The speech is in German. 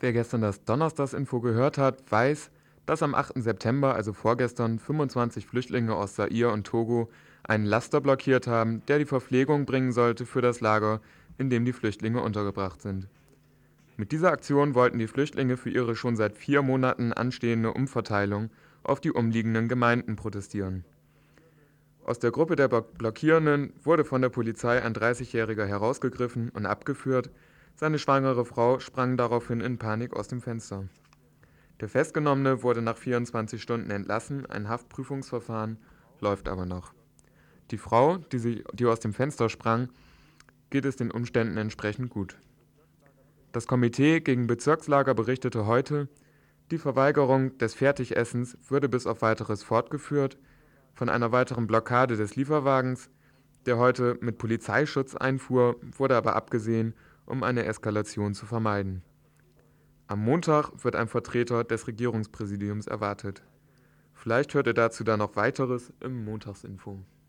Wer gestern das Donnerstagsinfo gehört hat, weiß, dass am 8. September, also vorgestern, 25 Flüchtlinge aus Zaire und Togo einen Laster blockiert haben, der die Verpflegung bringen sollte für das Lager, in dem die Flüchtlinge untergebracht sind. Mit dieser Aktion wollten die Flüchtlinge für ihre schon seit 4 Monaten anstehende Umverteilung auf die umliegenden Gemeinden protestieren. Aus der Gruppe der Blockierenden wurde von der Polizei ein 30-Jähriger herausgegriffen und abgeführt. Seine schwangere Frau sprang daraufhin in Panik aus dem Fenster. Der Festgenommene wurde nach 24 Stunden entlassen, ein Haftprüfungsverfahren läuft aber noch. Die Frau, die aus dem Fenster sprang, geht es den Umständen entsprechend gut. Das Komitee gegen Bezirkslager berichtete heute, die Verweigerung des Fertigessens würde bis auf Weiteres fortgeführt. Von einer weiteren Blockade des Lieferwagens, der heute mit Polizeischutz einfuhr, wurde aber abgesehen, um eine Eskalation zu vermeiden. Am Montag wird ein Vertreter des Regierungspräsidiums erwartet. Vielleicht hört ihr dazu dann noch weiteres im Montagsinfo.